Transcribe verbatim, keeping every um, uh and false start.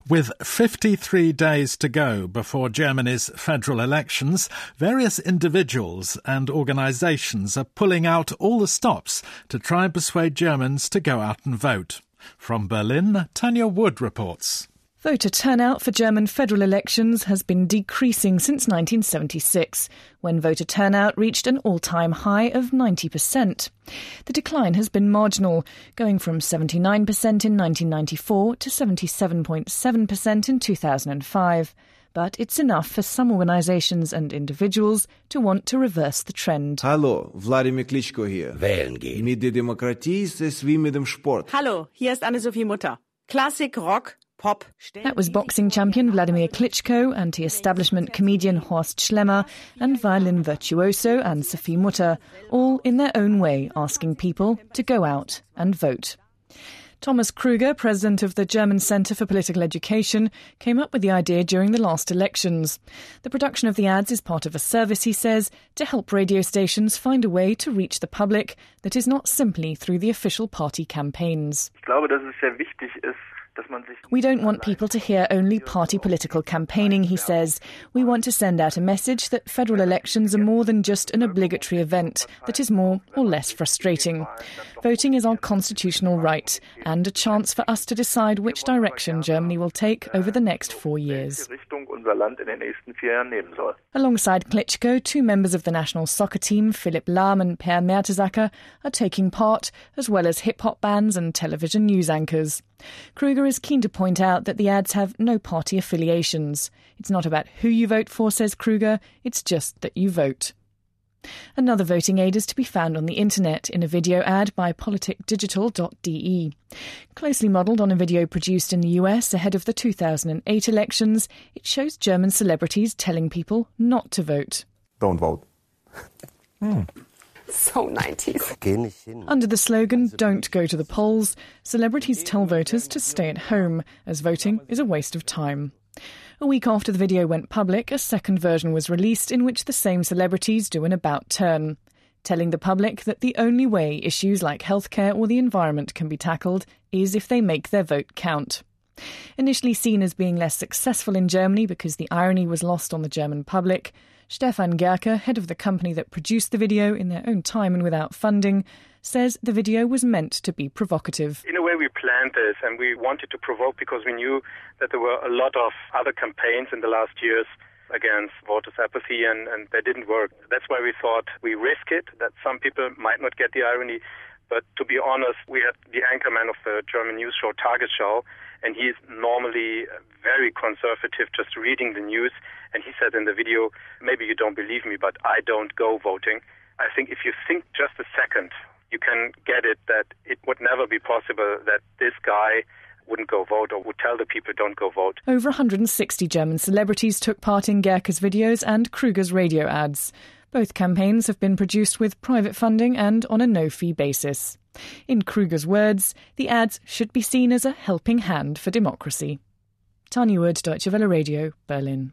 With fifty-three days to go before Germany's federal elections, various individuals and organisations are pulling out all the stops to try and persuade Germans to go out and vote. From Berlin, Tanya Wood reports. Voter turnout for German federal elections has been decreasing since nineteen seventy-six, when voter turnout reached an all-time high of ninety percent. The decline has been marginal, going from seventy-nine percent in nineteen ninety-four to seventy-seven point seven percent in two thousand five. But it's enough for some organisations and individuals to want to reverse the trend. Hallo, Wladimir Klitschko hier. Wählen gehen. Mit der Demokratie ist es wie mit dem Sport. Hallo, hier ist Anne-Sophie Mutter. Classic, Rock, Pop. That was boxing champion Wladimir Klitschko, anti-establishment comedian Horst Schlemmer, and violin virtuoso Anne-Sophie Mutter, all in their own way asking people to go out and vote. Thomas Kruger, president of the German Centre for Political Education, came up with the idea during the last elections. The production of the ads is part of a service, he says, to help radio stations find a way to reach the public that is not simply through the official party campaigns. Ich glaube, dass es sehr wichtig ist. We don't want people to hear only party political campaigning, he says. We want to send out a message that federal elections are more than just an obligatory event that is more or less frustrating. Voting is our constitutional right and a chance for us to decide which direction Germany will take over the next four years. Alongside Klitschko, two members of the national soccer team, Philipp Lahm and Per Mertesacker, are taking part, as well as hip-hop bands and television news anchors. Kruger is keen to point out that the ads have no party affiliations. It's not about who you vote for, says Kruger, it's just that you vote. Another voting aid is to be found on the internet in a video ad by politic digital dot d e. Closely modelled on a video produced in the U S ahead of the two thousand eight elections, it shows German celebrities telling people not to vote. Don't vote. Hmm. So nineties. Under the slogan, "Don't go to the polls," celebrities tell voters to stay at home, as voting is a waste of time. A week after the video went public, a second version was released in which the same celebrities do an about-turn, telling the public that the only way issues like healthcare or the environment can be tackled is if they make their vote count. Initially seen as being less successful in Germany because the irony was lost on the German public, Stefan Gerke, head of the company that produced the video in their own time and without funding, says the video was meant to be provocative. In a way, we planned this and we wanted to provoke because we knew that there were a lot of other campaigns in the last years against voters' apathy and, and they didn't work. That's why we thought we risk it, that some people might not get the irony. But to be honest, we had the anchorman of the German news show Tagesschau, and he is normally very conservative, just reading the news. And he said in the video, maybe you don't believe me, but I don't go voting. I think if you think just a second, you can get it that it would never be possible that this guy wouldn't go vote or would tell the people don't go vote. Over one hundred sixty German celebrities took part in Gerke's videos and Kruger's radio ads. Both campaigns have been produced with private funding and on a no-fee basis. In Kruger's words, the ads should be seen as a helping hand for democracy. Tanya Wood, Deutsche Welle Radio, Berlin.